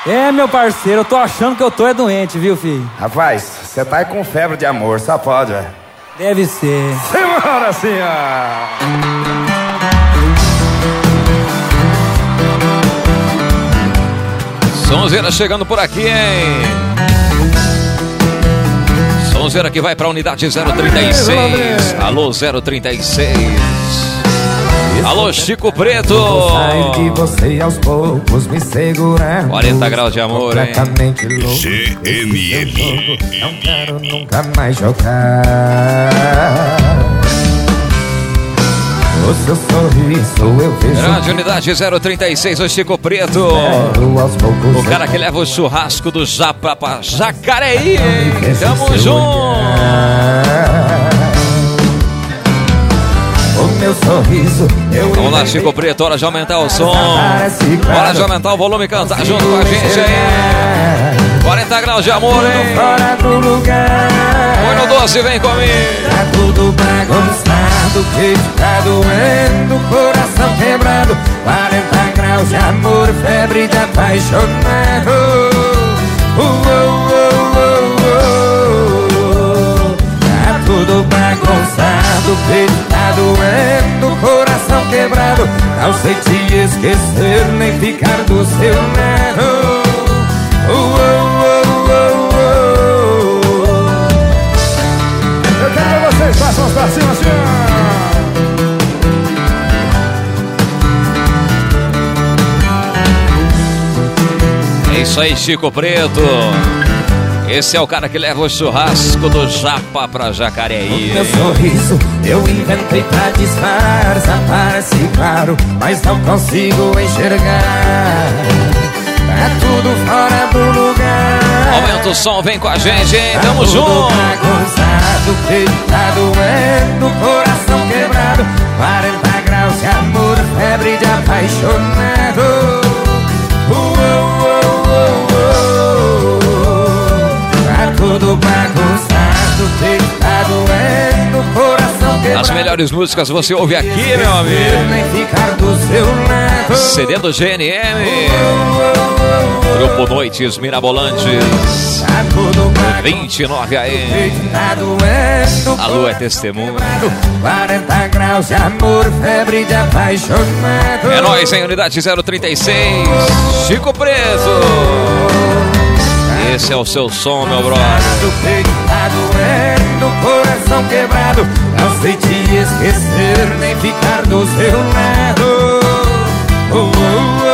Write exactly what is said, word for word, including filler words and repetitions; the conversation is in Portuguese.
É, meu parceiro, eu tô achando que eu tô é doente, viu, filho? Rapaz, você tá aí com febre de amor, só pode, velho. Deve ser. Senhora, senhora! Sonzeira chegando por aqui, hein? Sonzeira que vai pra unidade zero trinta e seis. Alô, zero trinta e seis. Alô, Chico Preto. De você aos poucos me segurando. quarenta graus de amor, hein? G M M. Não quero nunca mais jogar. O seu sorriso eu vejo. Grande unidade zero trinta e seis, o Chico Preto. O cara que leva o churrasco do Japa pra Jacareí. Tamo junto. O meu sorriso eu Vamos lá, Chico Preto, hora de aumentar o som. Hora de aumentar o volume e cantar junto com a gente aí. quarenta graus de amor, hein? Põe no doce, vem comigo. Tá tudo bagunçado, peito tá doendo, coração quebrado. quarenta graus de amor, febre de apaixonado. Uh, uh, uh, uh, uh. Tá tudo bagunçado, peito tá doendo, coração quebrado. Não sei te esquecer, nem ficar do seu lado. Uh, uh, uh, uh, uh. Eu quero que vocês façam as pra cima, senhor. É isso aí, Chico Preto. Esse é o cara que leva o churrasco do Japa pra Jacareí. O meu sorriso eu inventei pra disfarçar, parece claro, mas não consigo enxergar. É tudo fora do lugar. Aumenta o som, vem com a gente, hein? Tá Tamo tudo junto. bagunçado, peito tá doendo, coração quebrado. quarenta graus de amor, febre de apaixonado. Uh, uh, uh, uh, uh. Tá tudo bagunçado, peito tá doendo, coração quebrado. As melhores músicas você ouve aqui, meu amigo. Nem ficar do seu lado. C D do G N M. Grupo Noites Mirabolantes. vinte e nove A M. A lua é testemunha. quarenta graus de amor, febre de apaixonado. É nóis, em unidade zero trinta e seis. Chico Preto. Esse é o seu som, meu brother. Tá doendo, coração quebrado. Não sei te esquecer, nem ficar do seu lado. Oh, oh, oh.